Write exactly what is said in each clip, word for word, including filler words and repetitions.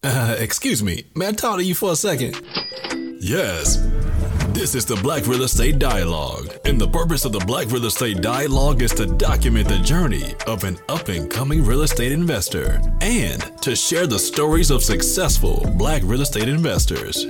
Uh, excuse me, may I talk to you for a second? Yes. This is the Black Real Estate Dialogue, and the purpose of the Black Real Estate Dialogue is to document the journey of an up-and-coming real estate investor and to share the stories of successful Black real estate investors.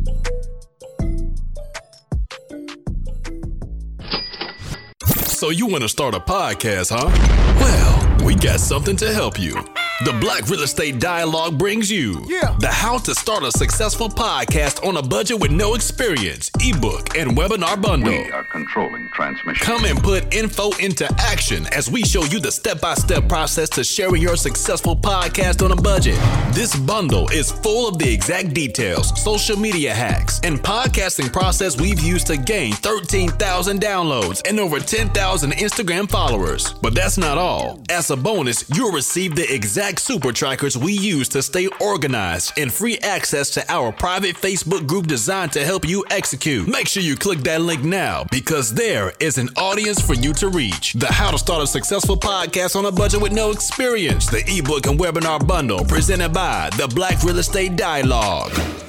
So you want to start a podcast, huh? Well, we got something to help you. The Black Real Estate Dialogue brings you yeah. the How to Start a Successful Podcast on a Budget with No Experience ebook and webinar bundle. We are controlling transmission. Come and put info into action as we show you the step-by-step process to sharing your successful podcast on a budget. This bundle is full of the exact details, social media hacks, and podcasting process we've used to gain thirteen thousand downloads and over ten thousand Instagram followers. But that's not all. As a bonus, you'll receive the exact super trackers we use to stay organized and free access to our private Facebook group designed to help you execute. Make sure you click that link now because there is an audience for you to reach. The How to Start a Successful Podcast on a Budget with No Experience, the ebook and webinar bundle presented by the Black Real Estate Dialogue.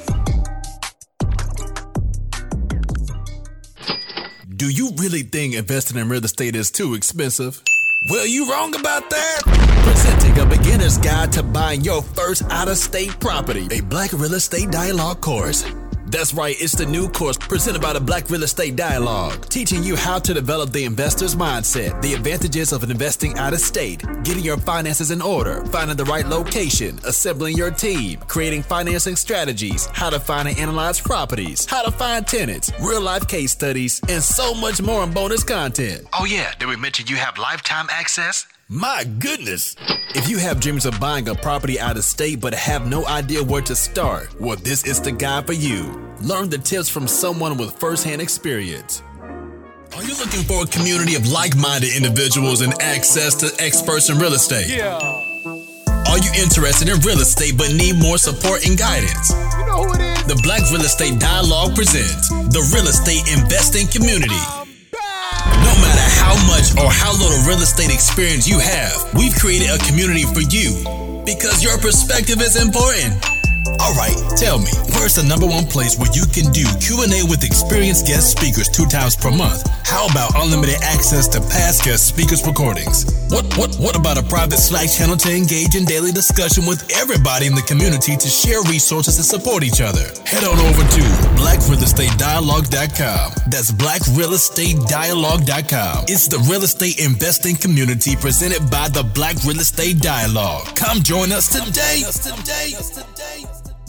Do you really think investing in real estate is too expensive? Well, you wrong about that. Presenting a beginner's guide to buying your first out-of-state property, a Black Real Estate Dialogue course. That's right, it's the new course presented by the Black Real Estate Dialogue, teaching you how to develop the investor's mindset, the advantages of investing out of state, getting your finances in order, finding the right location, assembling your team, creating financing strategies, how to find and analyze properties, how to find tenants, real-life case studies, and so much more in bonus content. Oh yeah, did we mention you have lifetime access? My goodness! If you have dreams of buying a property out of state but have no idea where to start, well, this is the guide for you. Learn the tips from someone with first-hand experience. Are you looking for a community of like-minded individuals and access to experts in real estate? Yeah. Are you interested in real estate but need more support and guidance? You know who it is? The Black Real Estate Dialogue presents the Real Estate Investing Community. No matter how much or how little real estate experience you have, we've created a community for you because your perspective is important. All right, tell me, where's the number one place where you can do Q and A with experienced guest speakers two times per month? How about unlimited access to past guest speakers' recordings? What what what about a private Slack channel to engage in daily discussion with everybody in the community to share resources and support each other? Head on over to black real estate dialogue dot com. That's black real estate dialogue dot com. It's the real estate investing community presented by the Black Real Estate Dialogue. Come join us today. today. today.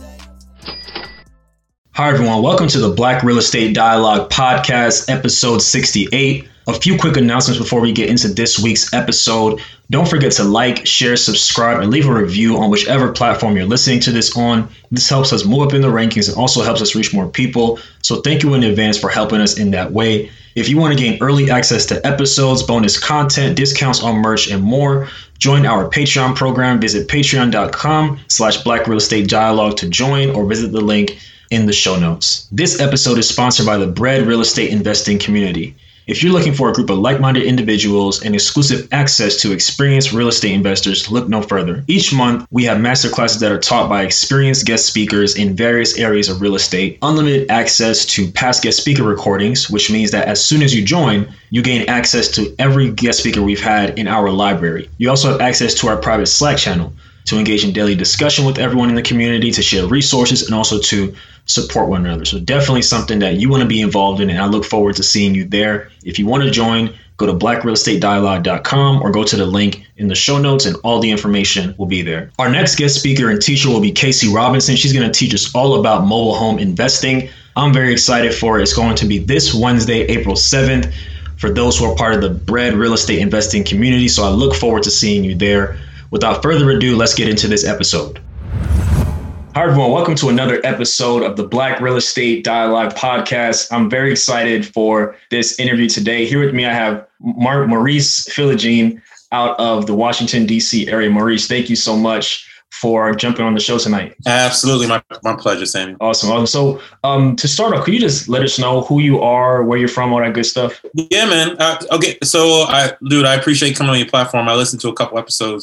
Hi, everyone. Welcome to the Black Real Estate Dialogue Podcast, episode sixty-eight. A few quick announcements before we get into this week's episode. Don't forget to like, share, subscribe, and leave a review on whichever platform you're listening to this on. This helps us move up in the rankings and also helps us reach more people. So thank you in advance for helping us in that way. If you want to gain early access to episodes, bonus content, discounts on merch, and more, join our Patreon program. Visit patreon.com slash Black Real Estate Dialogue to join or visit the link in the show notes. This episode is sponsored by the Bread Real Estate Investing Community. If you're looking for a group of like-minded individuals and exclusive access to experienced real estate investors, look no further. Each month, we have masterclasses that are taught by experienced guest speakers in various areas of real estate, unlimited access to past guest speaker recordings, which means that as soon as you join, you gain access to every guest speaker we've had in our library. You also have access to our private Slack channel to engage in daily discussion with everyone in the community, to share resources, and also to support one another. So definitely something that you want to be involved in, and I look forward to seeing you there. If you want to join, go to black real estate dialogue dot com or go to the link in the show notes and all the information will be there. Our next guest speaker and teacher will be Casey Robinson. She's going to teach us all about mobile home investing. I'm very excited for it. It's going to be this Wednesday, April seventh, for those who are part of the Bread Real Estate Investing Community. So I look forward to seeing you there. Without further ado, let's get into this episode. Hi, everyone. Welcome to another episode of the Black Real Estate Dialogue Podcast. I'm very excited for this interview today. Here with me, I have Mar- Maurice Philogene out of the Washington, D C area. Maurice, thank you so much for jumping on the show tonight. Absolutely. My, my pleasure, Sammy. Awesome. Awesome. So um, to start off, could you just let us know who you are, where you're from, all that good stuff? Yeah, man. Uh, okay. So, I, dude, I appreciate coming on your platform. I listened to a couple episodes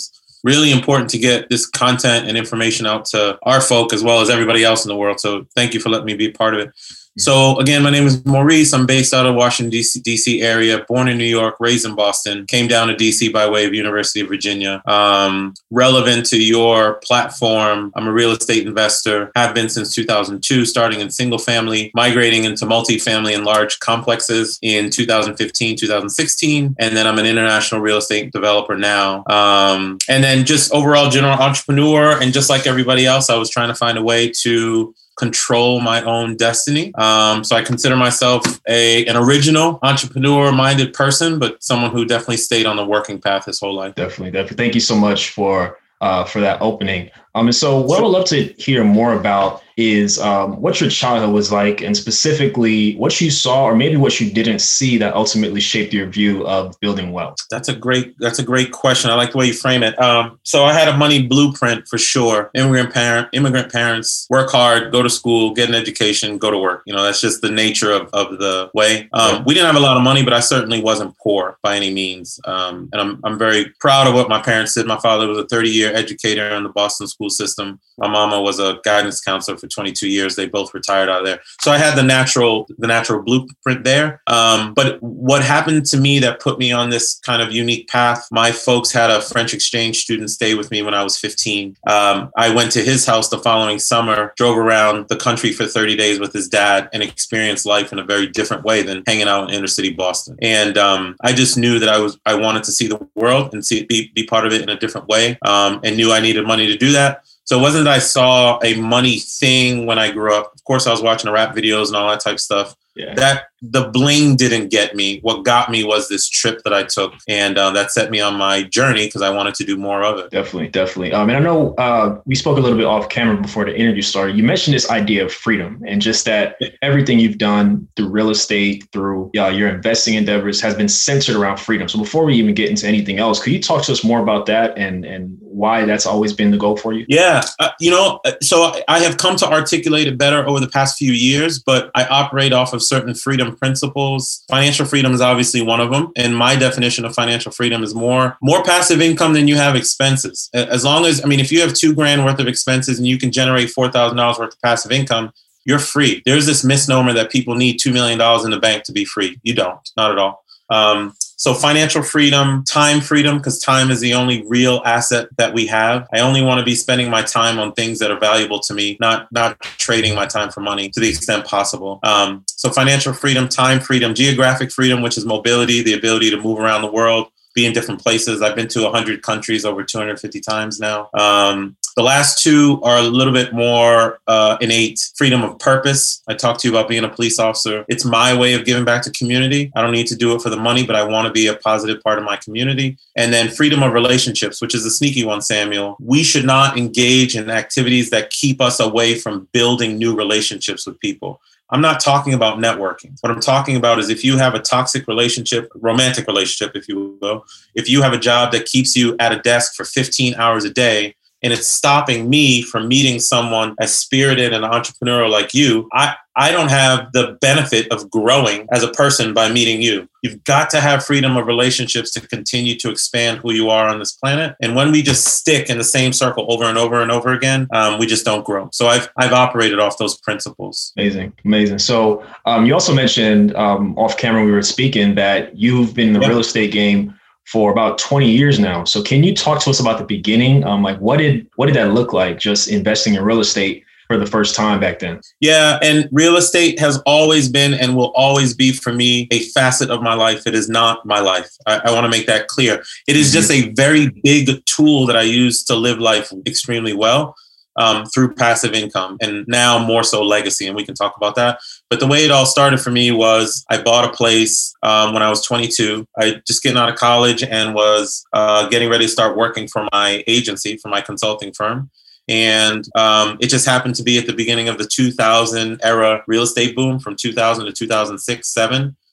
really important to get this content and information out to our folk as well as everybody else in the world. So thank you for letting me be a part of it. So again, my name is Maurice. I'm based out of Washington, D C area, born in New York, raised in Boston, came down to D C by way of University of Virginia. Um, relevant to your platform, I'm a real estate investor, have been since two thousand two, starting in single family, migrating into multifamily and large complexes in two thousand fifteen, two thousand sixteen. And then I'm an international real estate developer now. Um, and then just overall general entrepreneur. And just like everybody else, I was trying to find a way to control my own destiny. Um, so I consider myself a an original entrepreneur-minded person, but someone who definitely stayed on the working path his whole life. Definitely, definitely. Thank you so much for uh, for that opening. Um, and so what I would love to hear more about is um, what your childhood was like, and specifically what you saw or maybe what you didn't see that ultimately shaped your view of building wealth. That's a great, that's a great question. I like the way you frame it. Um, so I had a money blueprint for sure. Immigrant parent, immigrant parents, work hard, go to school, get an education, go to work. You know, that's just the nature of, of the way. Um, yeah. We didn't have a lot of money, but I certainly wasn't poor by any means. Um, and I'm, I'm very proud of what my parents did. My father was a thirty year educator in the Boston school system. My mama was a guidance counselor for twenty-two years. They both retired out of there. So I had the natural, the natural blueprint there. Um, but what happened to me that put me on this kind of unique path, my folks had a French exchange student stay with me when I was fifteen. Um, I went to his house the following summer, drove around the country for thirty days with his dad and experienced life in a very different way than hanging out in inner city Boston. And um, I just knew that I was, I wanted to see the world and see be, be part of it in a different way, um, and knew I needed money to do that. So it wasn't that I saw a money thing when I grew up. Of course, I was watching the rap videos and all that type of stuff. Yeah. That the bling didn't get me. What got me was this trip that I took, and uh, that set me on my journey because I wanted to do more of it. Definitely, definitely. Um, and I know uh, we spoke a little bit off camera before the interview started. You mentioned this idea of freedom and just that everything you've done through real estate, through uh, your investing endeavors has been centered around freedom. So before we even get into anything else, could you talk to us more about that and, and why that's always been the goal for you? Yeah, uh, you know, so I have come to articulate it better over the past few years, but I operate off of certain freedom principles. Financial freedom is obviously one of them. And my definition of financial freedom is more, more passive income than you have expenses. As long as, I mean, if you have two grand worth of expenses and you can generate four thousand dollars worth of passive income, you're free. There's this misnomer that people need two million dollars in the bank to be free. You don't, not at all. Um, So financial freedom, time freedom, because time is the only real asset that we have. I only want to be spending my time on things that are valuable to me, not not trading my time for money to the extent possible. Um, so financial freedom, time freedom, geographic freedom, which is mobility, the ability to move around the world, be in different places. I've been to one hundred countries over two hundred fifty times now. Um, The last two are a little bit more uh, innate. Freedom of purpose. I talked to you about being a police officer. It's my way of giving back to community. I don't need to do it for the money, but I want to be a positive part of my community. And then freedom of relationships, which is a sneaky one, Samuel. We should not engage in activities that keep us away from building new relationships with people. I'm not talking about networking. What I'm talking about is if you have a toxic relationship, romantic relationship, if you will, if you have a job that keeps you at a desk for fifteen hours a day, and it's stopping me from meeting someone as spirited and entrepreneurial like you, I, I don't have the benefit of growing as a person by meeting you. You've got to have freedom of relationships to continue to expand who you are on this planet. And when we just stick in the same circle over and over and over again, um, we just don't grow. So I've I've operated off those principles. Amazing, amazing. So um, you also mentioned um, off camera, we were speaking that you've been in the yeah. real estate game for about twenty years now. So can you talk to us about the beginning? Um, like what did what did that look like, just investing in real estate for the first time back then? Yeah, and real estate has always been and will always be for me a facet of my life. It is not my life. I, I want to make that clear. It is mm-hmm. just a very big tool that I use to live life extremely well. Um, through passive income and now more so legacy. And we can talk about that. But the way it all started for me was I bought a place um, when I was twenty-two. I just getting out of college and was uh, getting ready to start working for my agency, for my consulting firm. And um, it just happened to be at the beginning of the two thousand era real estate boom from two thousand to two thousand six, seven.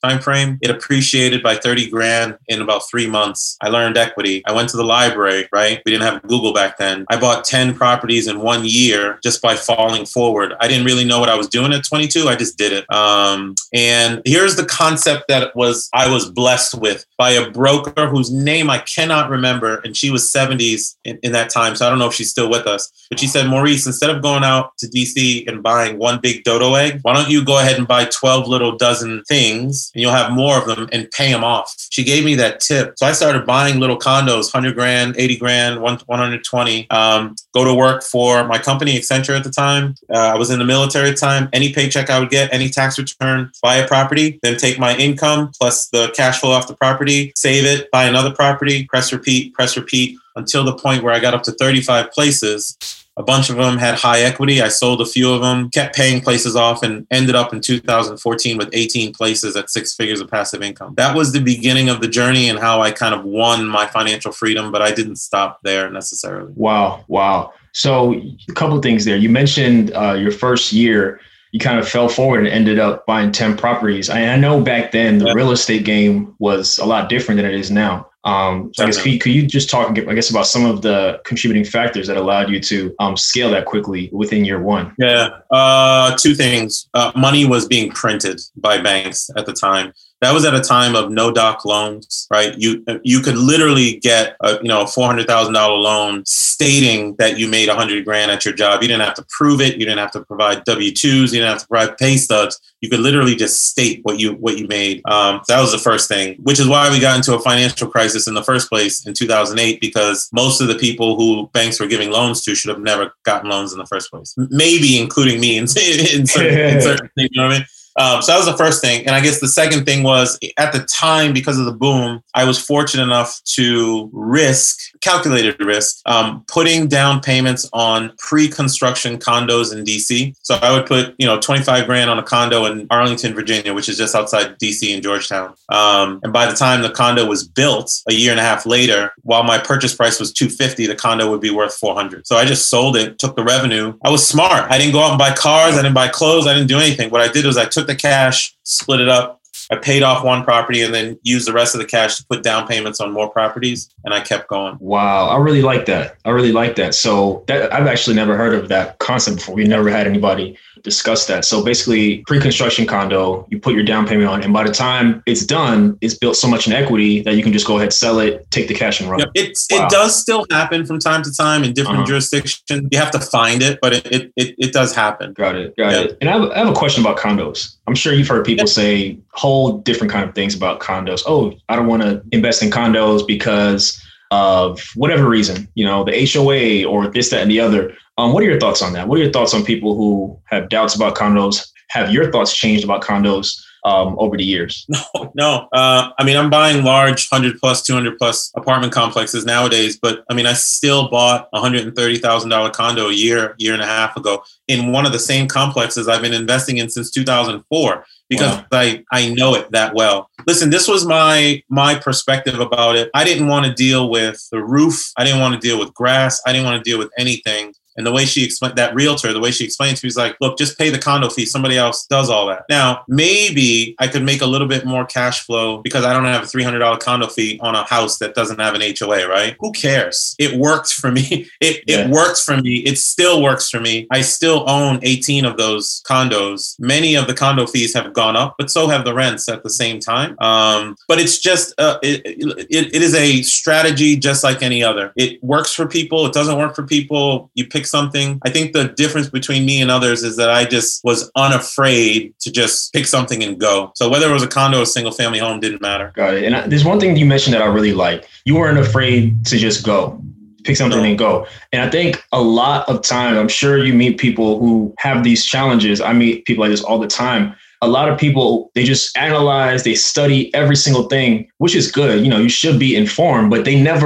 time frame. It appreciated by thirty grand in about three months. I learned equity. I went to the library, right? We didn't have Google back then. I bought ten properties in one year just by falling forward. I didn't really know what I was doing at twenty-two. I just did it. Um, and here's the concept that was I was blessed with by a broker whose name I cannot remember. And she was seventies in, in that time. So I don't know if she's still with us. But she said, Maurice, instead of going out to D C and buying one big dodo egg, why don't you go ahead and buy twelve little dozen things and you'll have more of them and pay them off. She gave me that tip. So I started buying little condos, one hundred grand, eighty grand, one hundred twenty. Um, go to work for my company, Accenture at the time. Uh, I was in the military at the time. Any paycheck I would get, any tax return, buy a property, then take my income plus the cash flow off the property, save it, buy another property, press repeat, press repeat, until the point where I got up to thirty-five places. A bunch of them had high equity. I sold a few of them, kept paying places off, and ended up in two thousand fourteen with eighteen places at six figures of passive income. That was the beginning of the journey and how I kind of won my financial freedom, but I didn't stop there necessarily. Wow. Wow. So a couple of things there. You mentioned uh, your first year, you kind of fell forward and ended up buying ten properties. I, I know back then the yeah. real estate game was a lot different than it is now. Um, so I guess could you, could you just talk, I guess, about some of the contributing factors that allowed you to um, scale that quickly within year one? Yeah, uh, two things. Uh, money was being printed by banks at the time. That was at a time of no doc loans, right? You you could literally get a you know a four hundred thousand dollar loan stating that you made a hundred grand at your job. You didn't have to prove it. You didn't have to provide W two's. You didn't have to provide pay stubs. You could literally just state what you what you made. Um, that was the first thing, which is why we got into a financial crisis in the first place in two thousand eight, because most of the people who banks were giving loans to should have never gotten loans in the first place. Maybe including me in, in, certain, in certain things. You know what I mean? Um, so that was the first thing. And I guess the second thing was at the time, because of the boom, I was fortunate enough to risk, calculated risk, um, putting down payments on pre-construction condos in D C. So I would put, you know, twenty-five grand on a condo in Arlington, Virginia, which is just outside D C and Georgetown. Um, and by the time the condo was built a year and a half later, while my purchase price was two hundred fifty dollars, the condo would be worth four hundred dollars. So I just sold it, took the revenue. I was smart. I didn't go out and buy cars. I didn't buy clothes. I didn't do anything. What I did was I took the cash, split it up. I paid off one property and then used the rest of the cash to put down payments on more properties. And I kept going. Wow. I really like that. I really like that. So that, I've actually never heard of that concept before. We never had anybody discuss that. So basically pre-construction condo, you put your down payment on, and by the time it's done, it's built so much in equity that you can just go ahead, sell it, take the cash and run. Yep. It's, wow. It does still happen from time to time in different uh-huh. jurisdictions. You have to find it, but it it, it, it does happen. Got it. Got yep. it. And I have, I have a question about condos. I'm sure you've heard people yep. say whole different kind of things about condos. Oh, I don't want to invest in condos because of whatever reason, you know, the H O A or this, that, and the other. Um, what are your thoughts on that? What are your thoughts on people who have doubts about condos? Have your thoughts changed about condos um, over the years? No, no. Uh, I mean, I'm buying large one hundred plus, two hundred plus apartment complexes nowadays, but I mean, I still bought a one hundred thirty thousand dollars condo a year, year and a half ago in one of the same complexes I've been investing in since two thousand four. Because wow. I, I know it that well. Listen, this was my my perspective about it. I didn't want to deal with the roof. I didn't want to deal with grass. I didn't want to deal with anything. And the way she explained, that realtor, the way she explained to me was like, look, just pay the condo fee. Somebody else does all that. Now, maybe I could make a little bit more cash flow because I don't have a three hundred dollars condo fee on a house that doesn't have an H O A, right? Who cares? It worked for me. It, yeah. it works for me. It still works for me. I still own eighteen of those condos. Many of the condo fees have gone up, but so have the rents at the same time. Um, but it's just, uh, it, it, it is a strategy just like any other. It works for people. It doesn't work for people. You pick something. I think the difference between me and others is that I just was unafraid to just pick something and go. So whether it was a condo or a single family home didn't matter. Got it. And I, there's one thing you mentioned that I really like. You weren't afraid to just go. Pick something no. and go. And I think a lot of time, I'm sure you meet people who have these challenges. I meet people like this all the time. A lot of people, they just analyze, they study every single thing, which is good. You know, you should be informed, but they never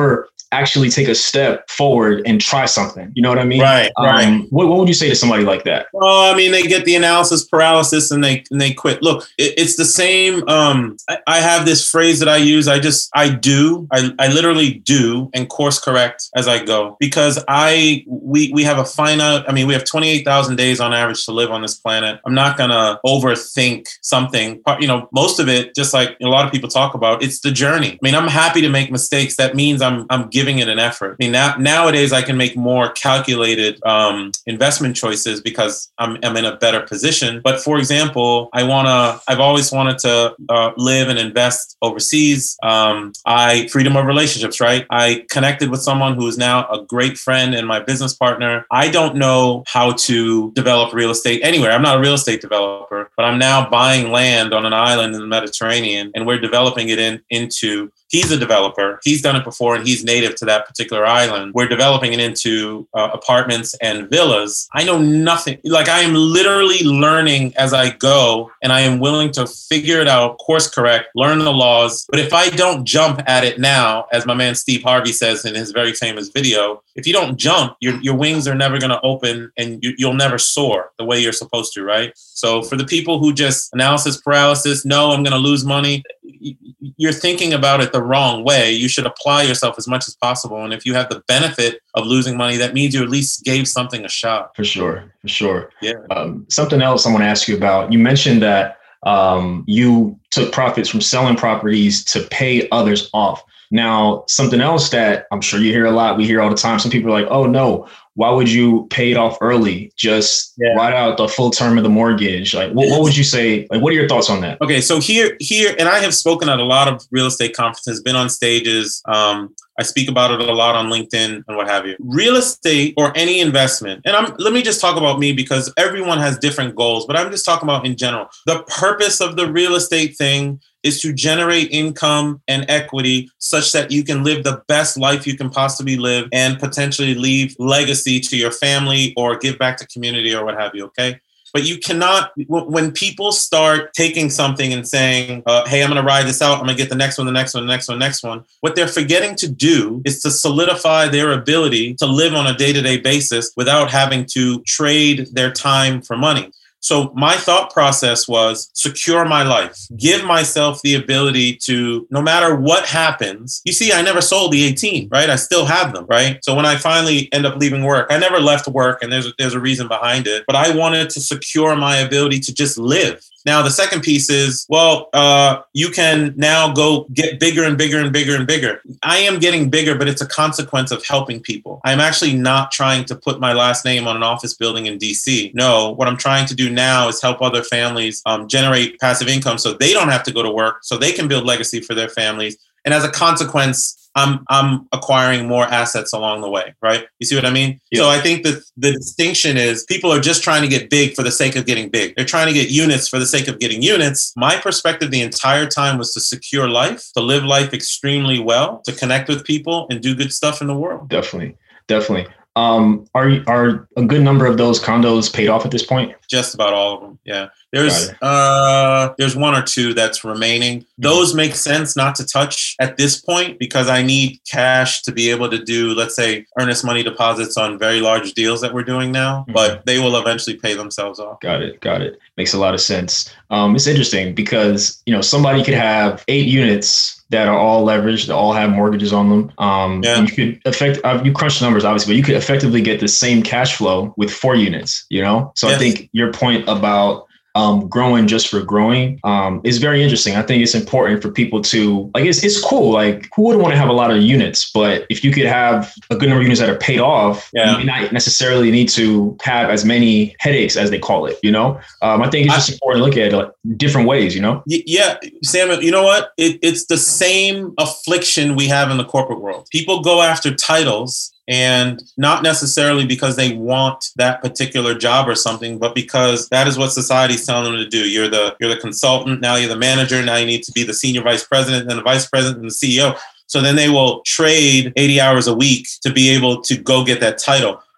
actually take a step forward and try something. You know what I mean? Right, um, right. What, what would you say to somebody like that? Well, I mean, they get the analysis paralysis and they and they quit. Look, it, it's the same. Um, I, I have this phrase that I use. I just, I do, I, I literally do and course correct as I go, because I, we, we have a finite, I mean, we have twenty-eight thousand days on average to live on this planet. I'm not going to overthink something. You know, most of it, just like a lot of people talk about, it's the journey. I mean, I'm happy to make mistakes. That means I'm, I'm giving it an effort. I mean, now, nowadays I can make more calculated um, investment choices because I'm, I'm in a better position. But for example, I want to, I've always wanted to uh, live and invest overseas. Um, I, freedom of relationships, right? I connected with someone who is now a great friend and my business partner. I don't know how to develop real estate anywhere. I'm not a real estate developer, but I'm now buying land on an island in the Mediterranean, and we're developing it in, into, he's a developer. He's done it before and he's native to that particular island. We're developing it into uh, apartments and villas. I know nothing. Like, I am literally learning as I go, and I am willing to figure it out, course correct, learn the laws. But if I don't jump at it now, as my man Steve Harvey says in his very famous video, if you don't jump, your, your wings are never going to open and you, you'll never soar the way you're supposed to, right? So for the people who just analysis paralysis, no, I'm going to lose money, you're thinking about it the wrong way. You should apply yourself as much as possible. And if you have the benefit of losing money, that means you at least gave something a shot. For sure. For sure. Yeah. Um, something else I want to ask you about. You mentioned that um, you took profits from selling properties to pay others off. Now, something else that I'm sure you hear a lot, we hear all the time, some people are like, oh, no, why would you pay it off early? Just yeah. write out the full term of the mortgage. Like, what, what would you say? Like, what are your thoughts on that? Okay, so here, here, and I have spoken at a lot of real estate conferences, been on stages. Um, I speak about it a lot on LinkedIn and what have you. Real estate or any investment, and I'm, let me just talk about me because everyone has different goals, but I'm just talking about in general. The purpose of the real estate thing is to generate income and equity such that you can live the best life you can possibly live and potentially leave legacy to your family or give back to community or what have you, okay? But you cannot, when people start taking something and saying, uh, hey, I'm going to ride this out, I'm going to get the next one, the next one, the next one, the next one. What they're forgetting to do is to solidify their ability to live on a day-to-day basis without having to trade their time for money. So my thought process was secure my life, give myself the ability to, no matter what happens, you see, I never sold the eighteen, right? I still have them, right? So when I finally end up leaving work, I never left work, and there's a, there's a reason behind it, but I wanted to secure my ability to just live. Now, the second piece is, well, uh, you can now go get bigger and bigger and bigger and bigger. I am getting bigger, but it's a consequence of helping people. I'm actually not trying to put my last name on an office building in D C. No, what I'm trying to do now is help other families um, generate passive income so they don't have to go to work, so they can build legacy for their families. And as a consequence, I'm I'm acquiring more assets along the way, right? You see what I mean? Yeah. So I think that the distinction is people are just trying to get big for the sake of getting big. They're trying to get units for the sake of getting units. My perspective the entire time was to secure life, to live life extremely well, to connect with people and do good stuff in the world. Definitely. Definitely. Um, are are a good number of those condos paid off at this point? Just about all of them. Yeah. There's uh, there's one or two that's remaining. Those make sense not to touch at this point because I need cash to be able to do, let's say, earnest money deposits on very large deals that we're doing now, mm-hmm. but they will eventually pay themselves off. Got it. Got it. Makes a lot of sense. Um, it's interesting because, you know, somebody could have eight units that are all leveraged, that all have mortgages on them. Um, yeah. You could affect, uh, you crunch the numbers, obviously, but you could effectively get the same cash flow with four units, you know? So yes. I think your point about um, growing just for growing um, is very interesting. I think it's important for people to, like, it's it's cool. Like, who wouldn't want to have a lot of units? But if you could have a good number of units that are paid off, yeah. you may not necessarily need to have as many headaches as they call it, you know? Um, I think it's just I, important to look at it like different ways, you know? Yeah, Sam, you know what? It, it's the same affliction we have in the corporate world. People go after titles, and not necessarily because they want that particular job or something, but because that is what society's telling them to do. You're the you're the consultant, now you're the manager, now you need to be the senior vice president and the vice president and the C E O. So then they will trade eighty hours a week to be able to go get that title.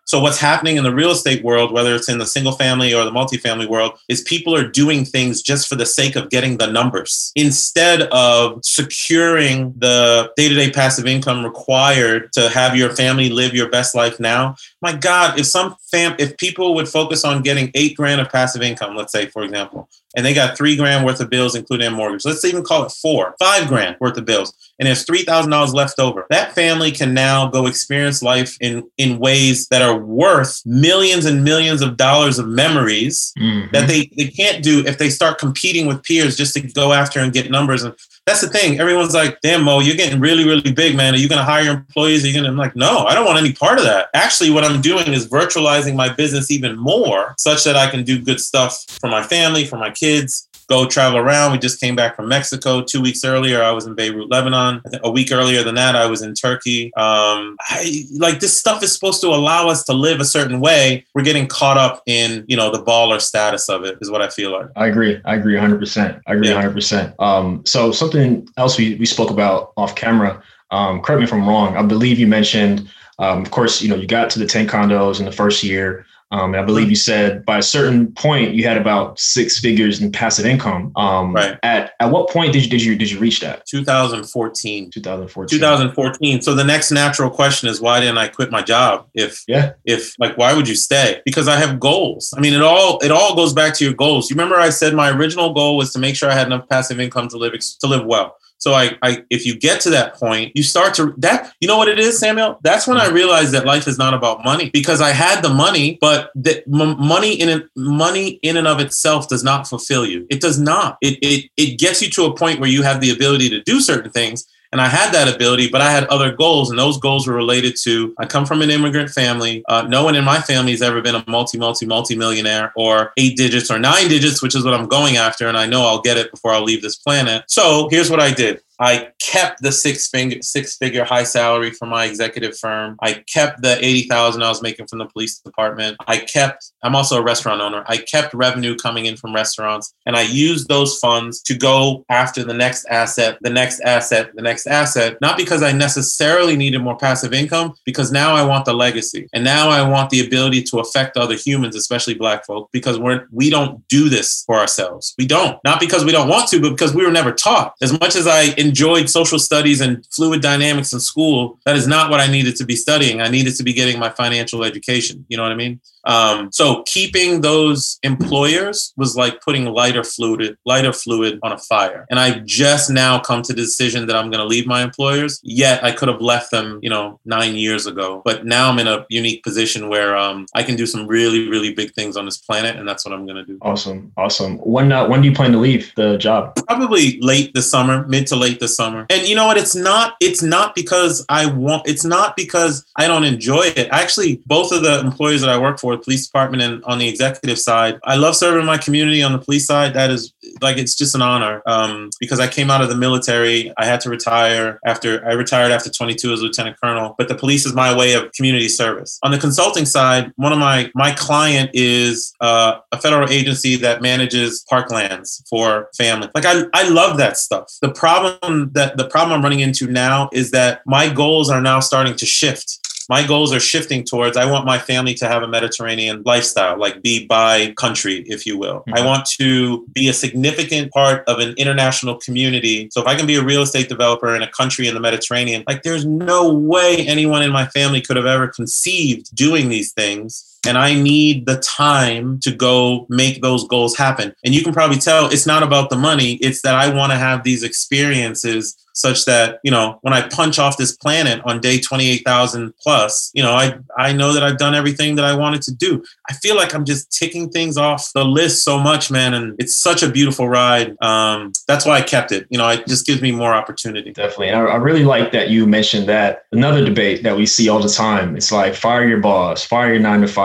So what's happening in the real estate world, whether it's in the single family or the multifamily world, is people are doing things just for the sake of getting the numbers instead of securing the day-to-day passive income required to have your family live your best life now. My God, if some fam, if people would focus on getting eight grand of passive income, let's say, for example, and they got three grand worth of bills, including a mortgage, let's even call it four, five grand worth of bills, and there's three thousand dollars left over. That family can now go experience life in, in ways that are worth millions and millions of dollars of memories mm-hmm. that they, they can't do if they start competing with peers just to go after and get numbers. And that's the thing. Everyone's like, damn, Mo, you're getting really, really big, man. Are you going to hire employees? Are you going to? I'm like, no, I don't want any part of that. Actually, what I'm doing is virtualizing my business even more such that I can do good stuff for my family, for my kids, go travel around. We just came back from Mexico two weeks earlier. I was in Beirut, Lebanon. A week earlier than that, I was in Turkey. Um, I, like this stuff is supposed to allow us to live a certain way. We're getting caught up in, you know, the baller status of it is what I feel like. I agree. I agree one hundred percent. I agree yeah. one hundred percent. Um, so something else we, we spoke about off camera, um, correct me if I'm wrong. I believe you mentioned, um, of course, you know, you got to the ten condos in the first year. Um, and I believe you said by a certain point you had about six figures in passive income. Um, right. At at what point did you did you did you reach that? twenty fourteen. twenty fourteen. twenty fourteen. So the next natural question is, why didn't I quit my job? If yeah, if like, why would you stay? Because I have goals. I mean, it all it all goes back to your goals. You remember I said my original goal was to make sure I had enough passive income to live to live well. So I, I, if you get to that point, you start to that, you know what it is, Samuel? That's when I realized that life is not about money, because I had the money, but the m- money in it, money in and of itself does not fulfill you. It does not. It, it, it gets you to a point where you have the ability to do certain things. And I had that ability, but I had other goals. And those goals were related to, I come from an immigrant family. Uh, no one in my family has ever been a multi, multi, multi-millionaire or eight digits or nine digits, which is what I'm going after. And I know I'll get it before I'll leave this planet. So here's what I did. I kept the six figure, six figure high salary from my executive firm. I kept the eighty thousand I was making from the police department. I kept, I'm also a restaurant owner. I kept revenue coming in from restaurants, and I used those funds to go after the next asset, the next asset, the next asset, not because I necessarily needed more passive income, because now I want the legacy. And now I want the ability to affect other humans, especially Black folk, because we're, we don't do this for ourselves. We don't, not because we don't want to, but because we were never taught. As much as I enjoyed social studies and fluid dynamics in school, that is not what I needed to be studying. I needed to be getting my financial education. You know what I mean? Um, so keeping those employers was like putting lighter fluid, lighter fluid on a fire. And I just now come to the decision that I'm going to leave my employers. Yet I could have left them, you know, nine years ago. But now I'm in a unique position where um, I can do some really, really big things on this planet, and that's what I'm going to do. Awesome, awesome. When uh, when do you plan to leave the job? Probably late this summer, mid to late this summer. And you know what? It's not. It's not because I want. It's not because I don't enjoy it. Actually, both of the employers that I work for, the police department and on the executive side, I love serving my community. On the police side, that is like, it's just an honor. Um, because I came out of the military, I had to retire after I retired after twenty-two as lieutenant colonel. But the police is my way of community service. On the consulting side, one of my my client is uh, a federal agency that manages parklands for families. Like I, I love that stuff. The problem that the problem I'm running into now is that my goals are now starting to shift. My goals are shifting towards, I want my family to have a Mediterranean lifestyle, like be by country, if you will. Mm-hmm. I want to be a significant part of an international community. So if I can be a real estate developer in a country in the Mediterranean, like there's no way anyone in my family could have ever conceived doing these things. And I need the time to go make those goals happen. And you can probably tell it's not about the money. It's that I want to have these experiences such that, you know, when I punch off this planet on day twenty-eight thousand plus, you know, I, I know that I've done everything that I wanted to do. I feel like I'm just ticking things off the list so much, man. And it's such a beautiful ride. Um, that's why I kept it. You know, it just gives me more opportunity. Definitely. And I, I really like that you mentioned that. Another debate that we see all the time, it's like fire your boss, fire your nine to five.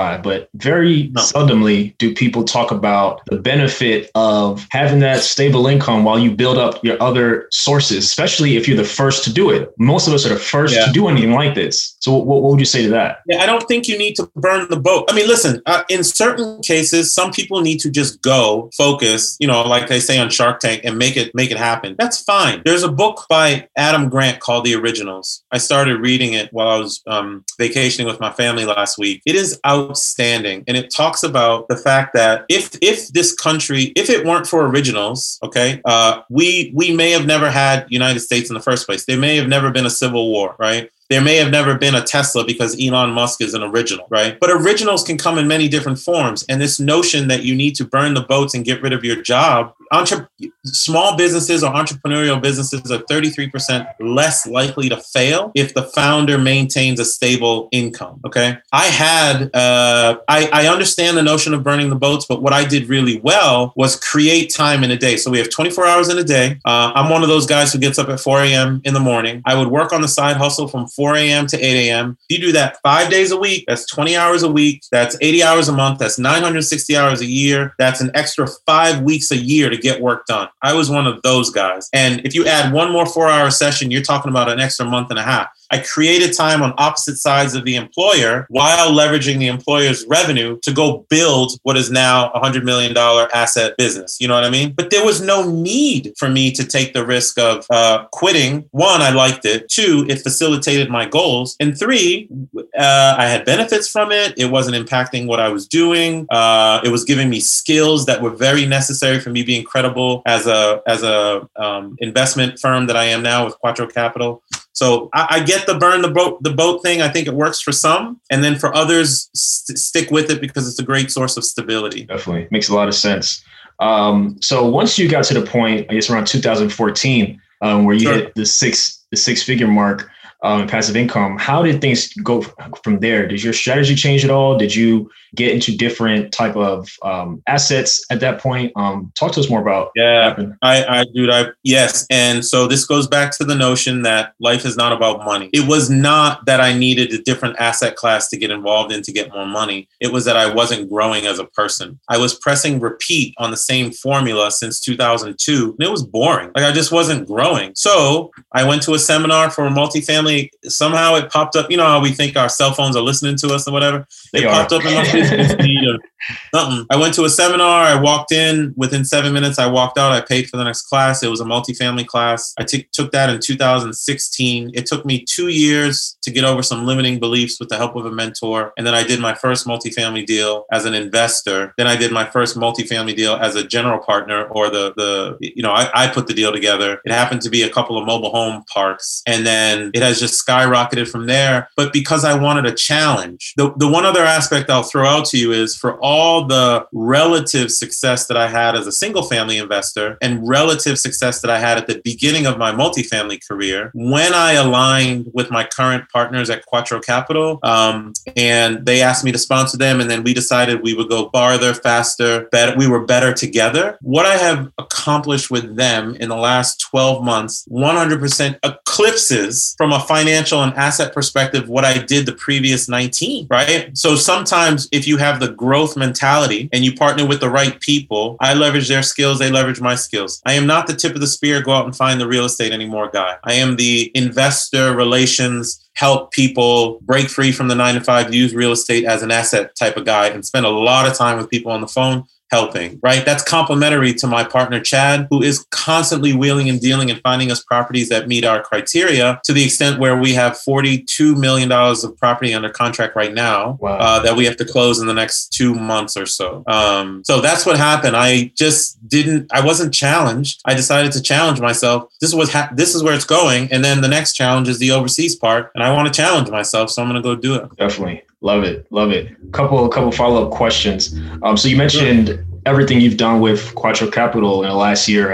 buy, but very no. seldomly do people talk about the benefit of having that stable income while you build up your other sources, especially if you're the first to do it. Most of us are the first yeah. to do anything like this. So what, what would you say to that? Yeah, I don't think you need to burn the boat. I mean, listen, uh, in certain cases, some people need to just go focus, you know, like they say on Shark Tank, and make it make it happen. That's fine. There's a book by Adam Grant called The Originals. I started reading it while I was um, vacationing with my family last week. It is outstanding. And it talks about the fact that if if this country, if it weren't for originals, okay, uh, we we may have never had United States in the first place. There may have never been a civil war, right? There may have never been a Tesla because Elon Musk is an original, right? But originals can come in many different forms. And this notion that you need to burn the boats and get rid of your job, entre- small businesses or entrepreneurial businesses are thirty-three percent less likely to fail if the founder maintains a stable income, okay? I had, uh, I, I understand the notion of burning the boats, but what I did really well was create time in a day. So we have twenty-four hours in a day. Uh, I'm one of those guys who gets up at four a.m. in the morning. I would work on the side hustle from four a.m. to eight a.m. If you do that five days a week, that's twenty hours a week. That's eighty hours a month. That's nine hundred sixty hours a year. That's an extra five weeks a year to get work done. I was one of those guys. And if you add one more four hour session, you're talking about an extra month and a half. I created time on opposite sides of the employer while leveraging the employer's revenue to go build what is now a one hundred million dollars asset business. You know what I mean? But there was no need for me to take the risk of uh, quitting. One, I liked it. Two, it facilitated my goals. And three, uh, I had benefits from it. It wasn't impacting what I was doing. Uh, it was giving me skills that were very necessary for me being credible as a as a um, investment firm that I am now with Quattro Capital. So I, I get the burn the boat the boat thing. I think it works for some, and then for others, st- stick with it because it's a great source of stability. Definitely makes a lot of sense. Um, so once you got to the point, I guess around two thousand fourteen, um, where you sure. hit the six the six figure mark um, in passive income, how did things go from there? Did your strategy change at all? Did you get into different type of um, assets at that point? Um, talk to us more about yeah, what happened. I, I, dude, I, yes. And so this goes back to the notion that life is not about money. It was not that I needed a different asset class to get involved in to get more money. It was that I wasn't growing as a person. I was pressing repeat on the same formula since two thousand two, and it was boring. Like I just wasn't growing. So I went to a seminar for a multifamily. Somehow it popped up. You know how we think our cell phones are listening to us or whatever? They it are. popped up in my feed or something. I went to a seminar. I walked in. Within seven minutes, I walked out. I paid for the next class. It was a multifamily class. I t- took that in two thousand sixteen. It took me two years to get over some limiting beliefs with the help of a mentor. And then I did my first multifamily deal as an investor. Then I did my first multifamily deal as a general partner, or the, the you know, I, I put the deal together. It happened to be a couple of mobile home parks. And then it has just skyrocketed from there. But because I wanted a challenge, the, the one other aspect I'll throw out to you is for all the relative success that I had as a single family investor and relative success that I had at the beginning of my multifamily career, when I aligned with my current partners at Quattro Capital, um, and they asked me to sponsor them, and then we decided we would go farther, faster, better. We were better together. What I have accomplished with them in the last twelve months, one hundred percent eclipses from a financial and asset perspective what I did the previous nineteen, right? So sometimes if you have the growth mentality and you partner with the right people, I leverage their skills, they leverage my skills. I am not the tip of the spear, go out and find the real estate anymore guy. I am the investor relations, help people break free from the nine to five, use real estate as an asset type of guy, and spend a lot of time with people on the phone helping, right? That's complementary to my partner, Chad, who is constantly wheeling and dealing and finding us properties that meet our criteria, to the extent where we have forty-two million dollars of property under contract right now. Wow. uh, that we have to close in the next two months or so. Um, so that's what happened. I just didn't, I wasn't challenged. I decided to challenge myself. This was ha- this is where it's going. And then the next challenge is the overseas part. And I want to challenge myself. So I'm going to go do it. Definitely. Love it. Love it. Couple, couple follow-up questions. Um, so you mentioned sure. everything you've done with Quattro Capital in the last year has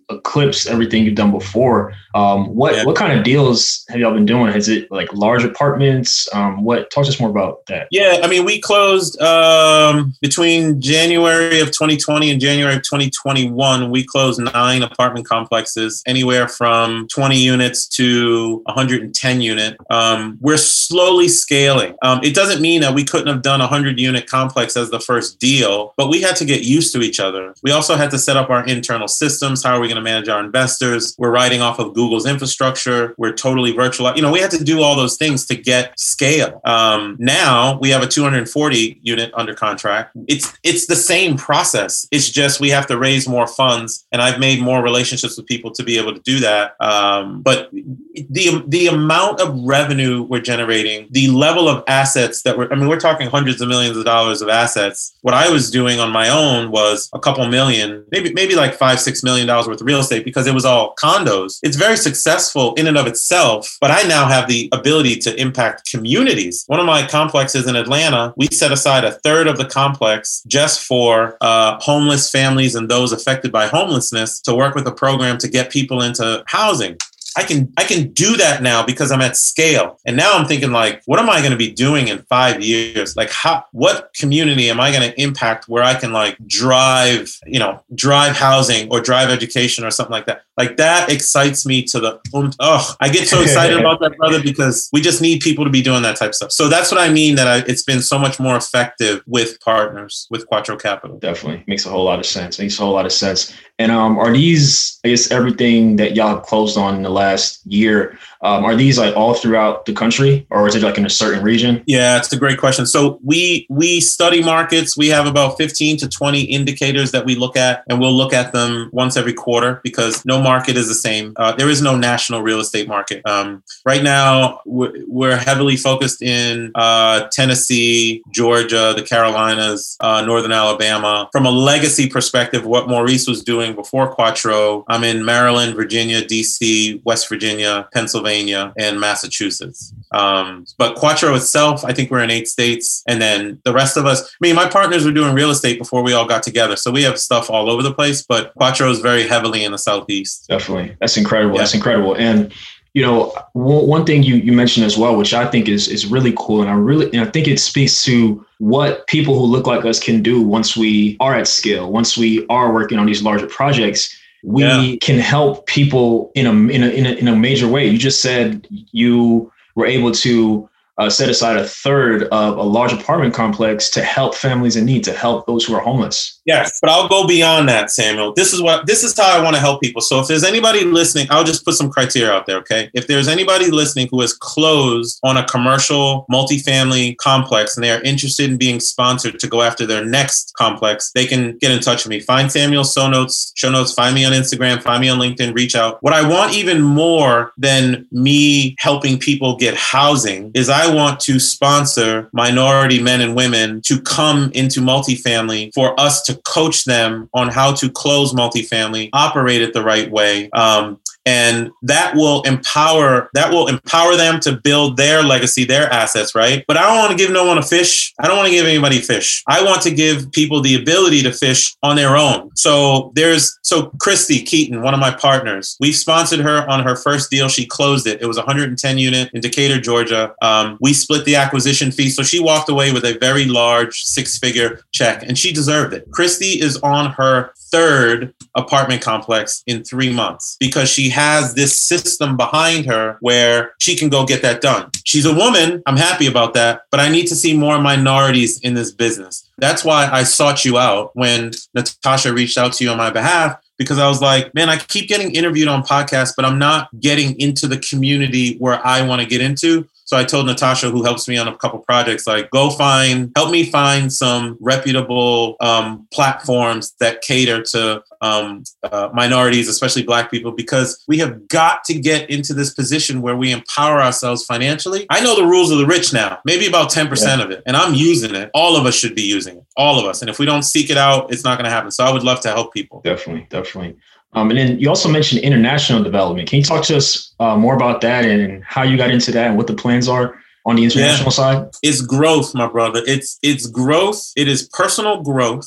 eclipse everything you've done before. Um, what Yeah. what kind of deals have y'all been doing? Is it like large apartments? Um, what talk to us more about that? Yeah, I mean, we closed um, between January of twenty twenty and January of twenty twenty-one. We closed nine apartment complexes, anywhere from twenty units to one hundred ten unit. Um, we're slowly scaling. Um, it doesn't mean that we couldn't have done a one hundred unit complex as the first deal, but we had to get used to each other. We also had to set up our internal systems. How are we going to manage our investors? We're riding off of Google's infrastructure. We're totally virtual. You know, we had to do all those things to get scale. Um, now we have a two hundred forty unit under contract. It's it's the same process. It's just we have to raise more funds, and I've made more relationships with people to be able to do that. Um, but the the amount of revenue we're generating, the level of assets that we're, I mean, we're talking hundreds of millions of dollars of assets. What I was doing on my own was a couple million, maybe maybe like five, six million dollars worth of real estate, because it was all condos. It's very successful in and of itself, but I now have the ability to impact communities. One of my complexes in Atlanta, we set aside a third of the complex just for uh, homeless families and those affected by homelessness to work with a program to get people into housing. I can I can do that now because I'm at scale. And now I'm thinking, like, what am I going to be doing in five years? Like, how, what community am I going to impact where I can like drive, you know, drive housing or drive education or something like that? Like, that excites me to the, um, oh, I get so excited about that, brother, because we just need people to be doing that type of stuff. So that's what I mean, that I, it's been so much more effective with partners, with Quattro Capital. Definitely. Makes a whole lot of sense. Makes a whole lot of sense. And um, are these, I guess, everything that y'all closed on in the last year, um, are these like all throughout the country, or is it like in a certain region? Yeah, it's a great question. So we we study markets. We have about fifteen to twenty indicators that we look at, and we'll look at them once every quarter because no market is the same. Uh, there is no national real estate market. Um, right now, we're, we're heavily focused in uh, Tennessee, Georgia, the Carolinas, uh, Northern Alabama. From a legacy perspective, what Maurice was doing before Quattro, I'm in Maryland, Virginia, D C, West Virginia, Pennsylvania, and Massachusetts. Um, but Quattro itself, I think we're in eight states. And then the rest of us, I mean, my partners were doing real estate before we all got together. So we have stuff all over the place, but Quattro is very heavily in the Southeast. Definitely. That's incredible. Yeah. That's incredible. And, you know, one thing you, you mentioned as well, which I think is, is really cool. And I really, and I think it speaks to what people who look like us can do once we are at scale, once we are working on these larger projects. We yeah. can help people in a, in a in a in a major way. You just said you were able to uh, set aside a third of a large apartment complex to help families in need, to help those who are homeless. Yes, but I'll go beyond that, Samuel. This is what this is how I want to help people. So if there's anybody listening, I'll just put some criteria out there, okay? If there's anybody listening who is closed on a commercial multifamily complex and they are interested in being sponsored to go after their next complex, they can get in touch with me. Find Samuel's show notes, show notes, find me on Instagram, find me on LinkedIn, reach out. What I want even more than me helping people get housing is I want to sponsor minority men and women to come into multifamily for us to coach them on how to close multifamily, operate it the right way. Um, And that will empower that will empower them to build their legacy, their assets, right? But I don't want to give no one a fish. I don't want to give anybody fish. I want to give people the ability to fish on their own. So there's so Christy Keaton, one of my partners, we've sponsored her on her first deal. She closed it. It was one hundred ten unit in Decatur, Georgia. Um, we split the acquisition fee. So she walked away with a very large six-figure check, and she deserved it. Christy is on her third apartment complex in three months because she has this system behind her where she can go get that done. She's a woman. I'm happy about that, but I need to see more minorities in this business. That's why I sought you out when Natasha reached out to you on my behalf, because I was like, man, I keep getting interviewed on podcasts, but I'm not getting into the community where I want to get into. So I told Natasha, who helps me on a couple projects, like, go find, help me find some reputable um, platforms that cater to um, uh, minorities, especially Black people, because we have got to get into this position where we empower ourselves financially. I know the rules of the rich now, maybe about ten percent yeah. of it, and I'm using it. All of us should be using it, all of us. And if we don't seek it out, it's not going to happen. So I would love to help people. Definitely, definitely. Um, and then you also mentioned international development. Can you talk to us uh, more about that and how you got into that and what the plans are on the international yeah. side? It's growth, my brother. It's it's growth. It is personal growth.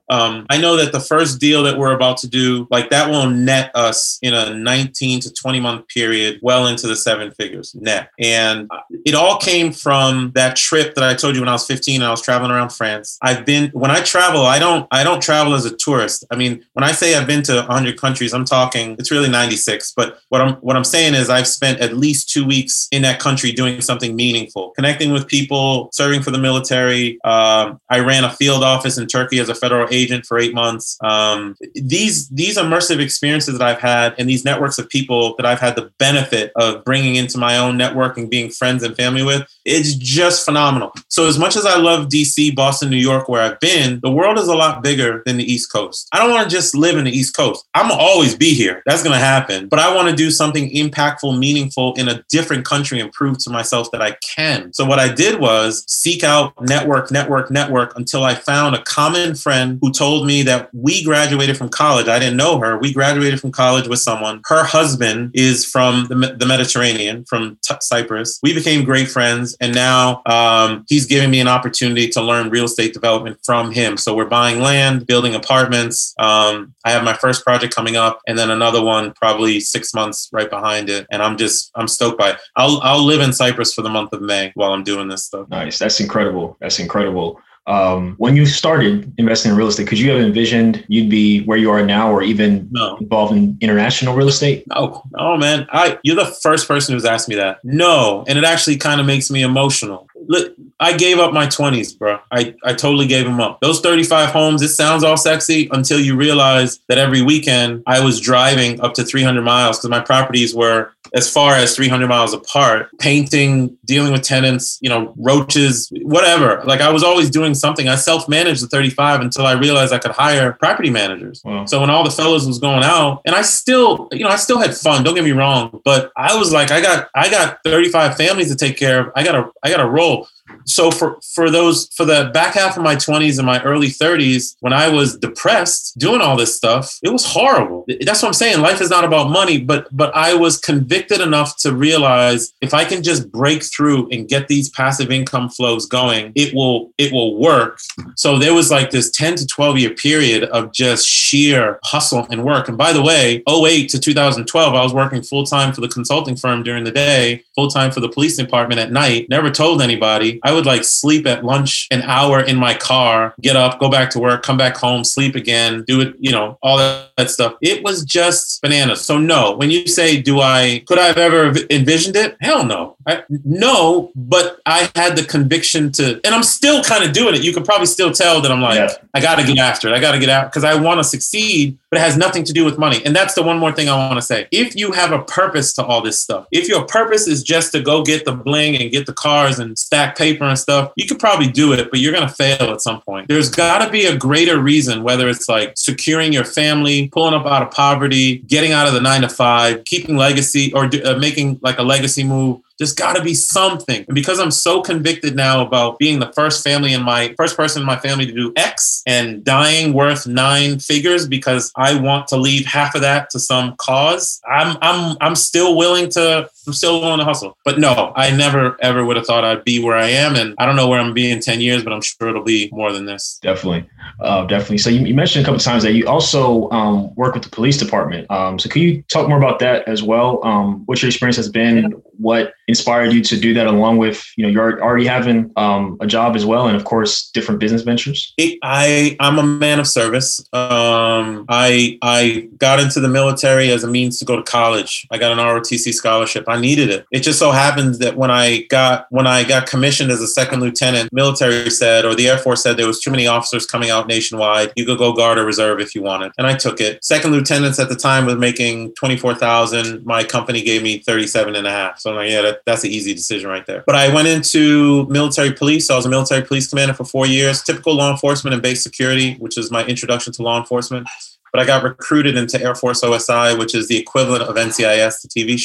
um, I know that the first deal that we're about to do, like that will net us in a nineteen to twenty month period, well into the seven figures net. And it all came from that trip that I told you when I was fifteen and I was traveling around France. I've been, when I travel, I don't, I don't travel as a tourist. I mean, when I say I've been to one hundred countries, I'm talking, it's really ninety-six. But what I'm, what I'm saying is I've spent at least two weeks in that country doing something meaningful, connecting with people, serving for the military. Um, I ran a field office in Turkey as a federal agent for eight months. Um, these, these immersive experiences that I've had and these networks of people that I've had the benefit of bringing into my own network and being friends and family with, it's just phenomenal. So as much as I love D C, Boston, New York, where I've been, the world is a lot bigger than the East Coast. I don't want to just live in the East Coast. I'm going to always be here. That's going to happen. But I want to do something impactful, meaningful in a different country and prove to myself that I can. So what I did was seek out network, network, network until I found a common friend who told me that we graduated from college. I didn't know her. We graduated from college with someone. Her husband is from the, the Mediterranean, from T- Cyprus. We became great friends. And now um, he's giving me an opportunity to learn real estate development from him. So we're buying land, building apartments. Um, I have my first project coming up and then another one probably six months right behind it. And I'm just, I'm stoked by it. I'll, I'll live in Cyprus for the month of May while I'm doing this stuff. Nice. That's incredible. That's incredible. Um, when you started investing in real estate, could you have envisioned you'd be where you are now or even no. involved in international real estate? No, no, man. I, you're the first person who's asked me that. No. And it actually kind of makes me emotional. Look, I gave up my twenties, bro. I, I totally gave them up. Those thirty-five homes, it sounds all sexy until you realize that every weekend I was driving up to three hundred miles because my properties were as far as three hundred miles apart, painting, dealing with tenants, you know, roaches, whatever. Like I was always doing something. I self-managed the thirty-five until I realized I could hire property managers. Wow. So when all the fellas was going out, and I still, you know, I still had fun. Don't get me wrong, but I was like, I got, I got thirty-five families to take care of. I got to, I got to roll. So for, for those, for the back half of my twenties and my early thirties, when I was depressed doing all this stuff, it was horrible. That's what I'm saying. Life is not about money, but, but I was convicted enough to realize if I can just break through and get these passive income flows going, it will, it will work. So there was like this ten to twelve year period of just sheer hustle and work. And by the way, oh eight to two thousand twelve, I was working full time for the consulting firm during the day, full time for the police department at night, never told anybody. I would like sleep at lunch an hour in my car, get up, go back to work, come back home, sleep again, do it, you know, all that, that stuff. It was just bananas. So no, when you say, do I, could I have ever envisioned it? Hell no. I, no, but I had the conviction to, and I'm still kind of doing it. You could probably still tell that I'm like, yeah. I got to get after it. I got to get out because I want to succeed, but it has nothing to do with money. And that's the one more thing I want to say. If you have a purpose to all this stuff, if your purpose is just to go get the bling and get the cars and stack paper and stuff, you could probably do it, but you're going to fail at some point. There's got to be a greater reason, whether it's like securing your family, pulling up out of poverty, getting out of the nine to five, keeping legacy or uh, making like a legacy move. There's got to be something. And because I'm so convicted now about being the first family in my first person in my family to do X and dying worth nine figures because I want to leave half of that to some cause, I'm I'm I'm still willing to I'm still willing to hustle. But no, I never ever would have thought I'd be where I am. And I don't know where I'm gonna be in ten years, but I'm sure it'll be more than this. Definitely. Uh, definitely. So you, you mentioned a couple of times that you also um, work with the police department. Um, so can you talk more about that as well? Um, what your experience has been, yeah. What inspired you to do that along with, you know, you're already having um, a job as well. And of course, different business ventures. It, I, I'm a man of service. Um, I, I got into the military as a means to go to college. I got an R O T C scholarship. I needed it. It just so happens that when I got, when I got commissioned as a second lieutenant, military said, or the Air Force said there was too many officers coming out nationwide. You could go guard or reserve if you wanted. And I took it. Second lieutenants at the time was making twenty-four thousand. My company gave me thirty-seven and a half. So I'm like, yeah, that, that's an easy decision right there. But I went into military police. So I was a military police commander for four years, typical law enforcement and base security, which is my introduction to law enforcement. But I got recruited into Air Force O S I, which is the equivalent of N C I S, the T V show.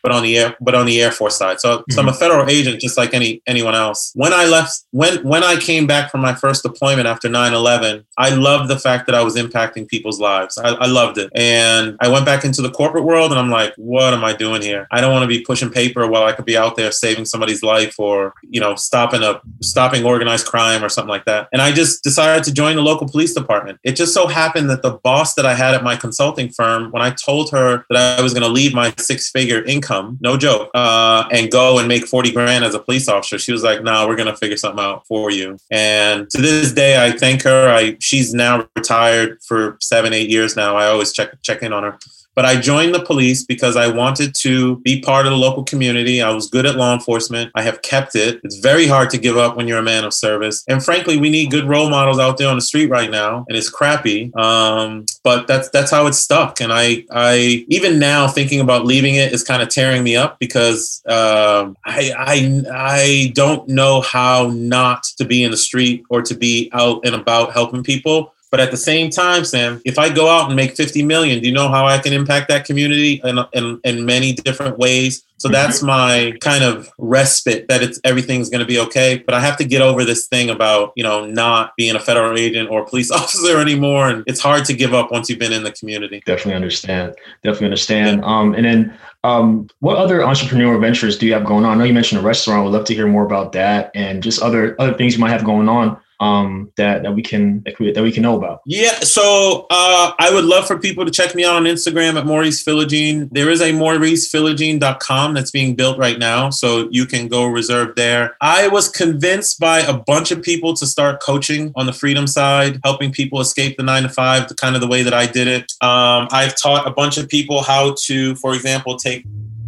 but on the air, but on the Air Force side. So, mm-hmm. so I'm a federal agent, just like any anyone else. When I left, when when I came back from my first deployment after nine eleven, I loved the fact that I was impacting people's lives. I, I loved it, and I went back into the corporate world, and I'm like, what am I doing here? I don't want to be pushing paper while I could be out there saving somebody's life, or you know, stopping a stopping organized crime or something like that. And I just decided to join the local police department. It just so happened that the boss that I had at my consulting firm, when I told her that I was going to leave my six-figure income, no joke, uh, and go and make forty grand as a police officer, she was like, no, we're going to figure something out for you. And to this day, I thank her. I she's now retired for seven, eight years now. I always check check in on her. But I joined the police because I wanted to be part of the local community. I was good at law enforcement. I have kept it. It's very hard to give up when you're a man of service. And frankly, we need good role models out there on the street right now. And it's crappy. Um, but that's that's how it's stuck. And I, I even now thinking about leaving it is kind of tearing me up because uh, I, I, I don't know how not to be in the street or to be out and about helping people. But at the same time, Sam, if I go out and make fifty million, do you know how I can impact that community in, in, in many different ways? So that's my kind of respite that it's everything's going to be okay. But I have to get over this thing about, you know, not being a federal agent or police officer anymore. And it's hard to give up once you've been in the community. Definitely understand. Definitely understand. Yeah. Um, and then um, what other entrepreneurial ventures do you have going on? I know you mentioned a restaurant. Would love to hear more about that and just other other things you might have going on. Um, that, that we can that we, that we can know about. Yeah, so uh, I would love for people to check me out on Instagram at Maurice Philogene. There is a Maurice Philogene dot com that's being built right now, so you can go reserve there. I was convinced by a bunch of people to start coaching on the freedom side, helping people escape the nine to five, the kind of the way that I did it. Um, I've taught a bunch of people how to, for example, take.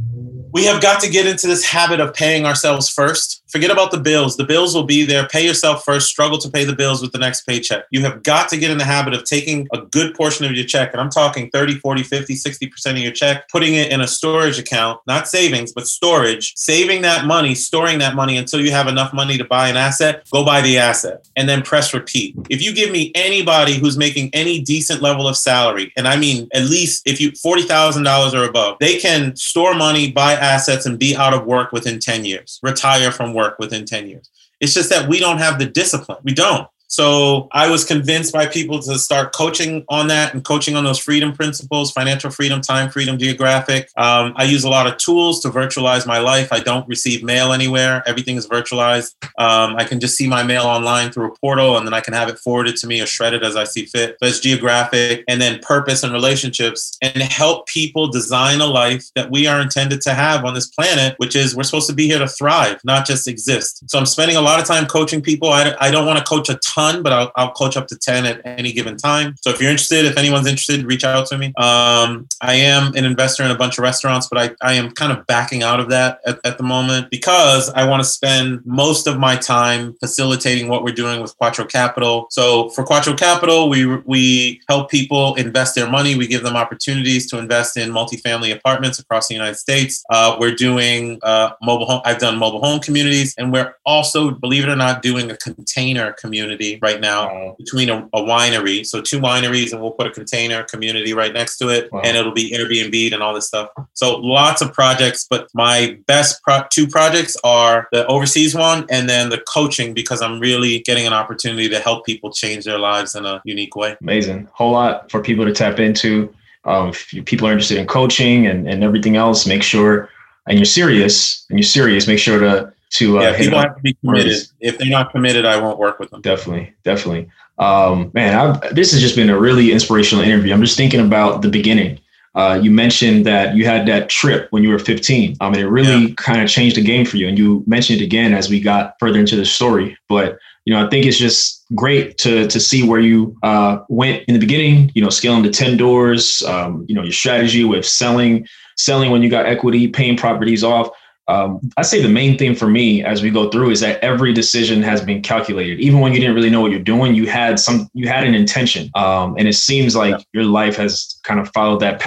We have got to get into this habit of paying ourselves first. Forget about the bills. The bills will be there. Pay yourself first. Struggle to pay the bills with the next paycheck. You have got to get in the habit of taking a good portion of your check. And I'm talking thirty, forty, fifty, sixty percent of your check, putting it in a storage account, not savings, but storage, saving that money, storing that money until you have enough money to buy an asset. Go buy the asset and then press repeat. If you give me anybody who's making any decent level of salary, and I mean, at least if you forty thousand dollars or above, they can store money, buy assets, and be out of work within ten years, retire from work within ten years. It's just that we don't have the discipline. We don't. So I was convinced by people to start coaching on that and coaching on those freedom principles, financial freedom, time freedom, geographic. Um, I use a lot of tools to virtualize my life. I don't receive mail anywhere. Everything is virtualized. Um, I can just see my mail online through a portal, and then I can have it forwarded to me or shredded as I see fit. So it's geographic, and then purpose and relationships, and help people design a life that we are intended to have on this planet, which is we're supposed to be here to thrive, not just exist. So I'm spending a lot of time coaching people. I, I don't want to coach a ton, but I'll, I'll coach up to ten at any given time. So if you're interested, if anyone's interested, reach out to me. Um, I am an investor in a bunch of restaurants, but I, I am kind of backing out of that at, at the moment because I want to spend most of my time facilitating what we're doing with Quattro Capital. So for Quattro Capital, we we help people invest their money. We give them opportunities to invest in multifamily apartments across the United States. Uh, we're doing uh, mobile home. I've done mobile home communities, and we're also, believe it or not, doing a container community right now wow. between a, a winery. So two wineries, and we'll put a container community right next to it. Wow. And it'll be Airbnb'd and all this stuff. So lots of projects, but my best pro- two projects are the overseas one and then the coaching, because I'm really getting an opportunity to help people change their lives in a unique way. Amazing. Whole lot for people to tap into. Um, if people are interested in coaching and, and everything else, make sure, and you're serious, and you're serious, make sure to To, uh, yeah, people have to be committed. Words. If they're not committed, I won't work with them. Definitely, definitely. Um, man, I've, this has just been a really inspirational interview. I'm just thinking about the beginning. Uh, you mentioned that you had that trip when you were fifteen, um, and it really yeah. kind of changed the game for you. And you mentioned it again as we got further into the story. But you know, I think it's just great to to see where you uh, went in the beginning. You know, scaling to ten doors. Um, you know, your strategy with selling, selling when you got equity, paying properties off. Um, I say the main thing for me as we go through is that every decision has been calculated. Even when you didn't really know what you're doing, you had some, you had an intention. Um, and it seems like yeah. your life has kind of followed that pattern.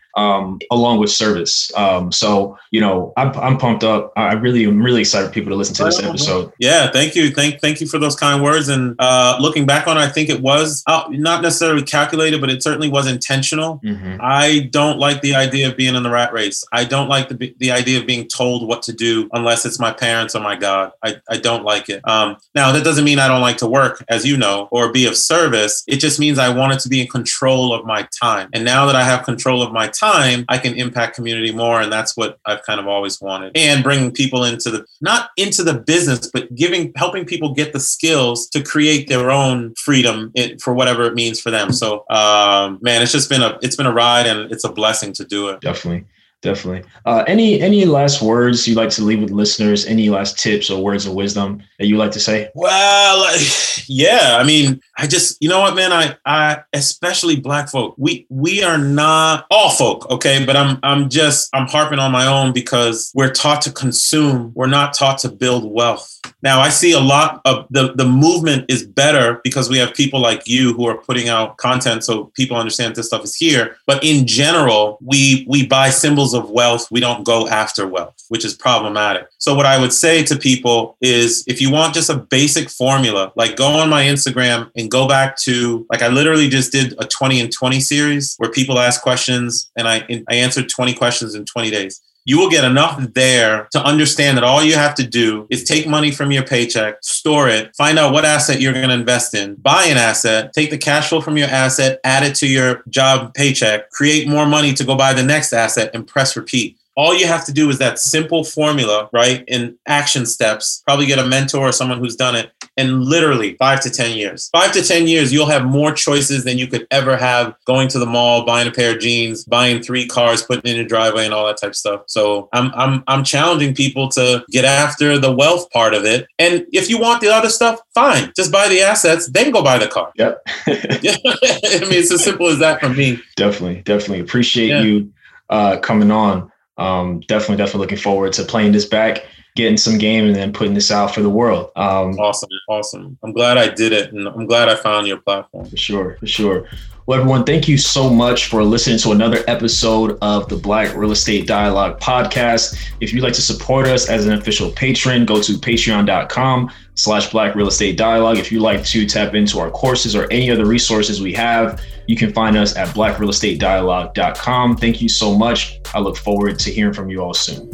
um, along with service. Um, so, you know, I'm, I'm pumped up. I really, I'm really excited for people to listen to this episode. Yeah, thank you. Thank, thank you for those kind words. And uh, looking back on it, I think it was uh, not necessarily calculated, but it certainly was intentional. Mm-hmm. I don't like the idea of being in the rat race. I don't like the the idea of being told what to do unless it's my parents or my God. I, I don't like it. Um, now, that doesn't mean I don't like to work, as you know, or be of service. It just means I wanted to be in control of my time. And now that I have control of my time, I can impact community more. And that's what I've kind of always wanted. And bringing people into the, not into the business, but giving, helping people get the skills to create their own freedom it, for whatever it means for them. So, um, man, it's just been a, it's been a ride, and it's a blessing to do it. Definitely. Definitely. Uh, any any last words you'd like to leave with listeners? Any last tips or words of wisdom that you'd like to say? Well, yeah. I mean, I just, you know what, man? I, I, especially Black folk, we we are not all folk, okay? But I'm I'm just I'm harping on my own because we're taught to consume. We're not taught to build wealth. Now, I see a lot of the, the movement is better because we have people like you who are putting out content so people understand this stuff is here. But in general, we we buy symbols of wealth. We don't go after wealth, which is problematic. So what I would say to people is, if you want just a basic formula, like go on my Instagram and go back to, like I literally just did a twenty and twenty series where people ask questions, and I I answered twenty questions in twenty days. You will get enough there to understand that all you have to do is take money from your paycheck, store it, find out what asset you're going to invest in, buy an asset, take the cash flow from your asset, add it to your job paycheck, create more money to go buy the next asset, and press repeat. All you have to do is that simple formula, right? In action steps, probably get a mentor or someone who's done it. And literally five to ten years, five to ten years, you'll have more choices than you could ever have going to the mall, buying a pair of jeans, buying three cars, putting in your driveway and all that type of stuff. So I'm, I'm, I'm challenging people to get after the wealth part of it. And if you want the other stuff, fine, just buy the assets, then go buy the car. Yep. Yeah. I mean, it's as simple as that for me. Definitely. Definitely. Appreciate yeah. you uh, coming on. Um, definitely, definitely looking forward to playing this back, getting some game, and then putting this out for the world. Um, awesome. Awesome. I'm glad I did it. And I'm glad I found your platform. For sure. For sure. Well, everyone, thank you so much for listening to another episode of the Black Real Estate Dialogue podcast. If you'd like to support us as an official patron, go to patreon.com slash Black Real Estate Dialogue. If you'd like to tap into our courses or any other resources we have, you can find us at black real estate dialogue dot com. Thank you so much. I look forward to hearing from you all soon.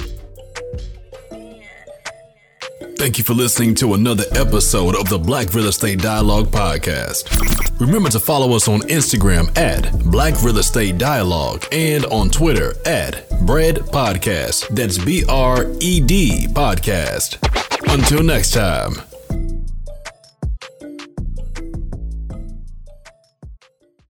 Thank you for listening to another episode of the Black Real Estate Dialogue podcast. Remember to follow us on Instagram at Black Real Estate Dialogue and on Twitter at Bread Podcast. That's B R E D Podcast. Until next time.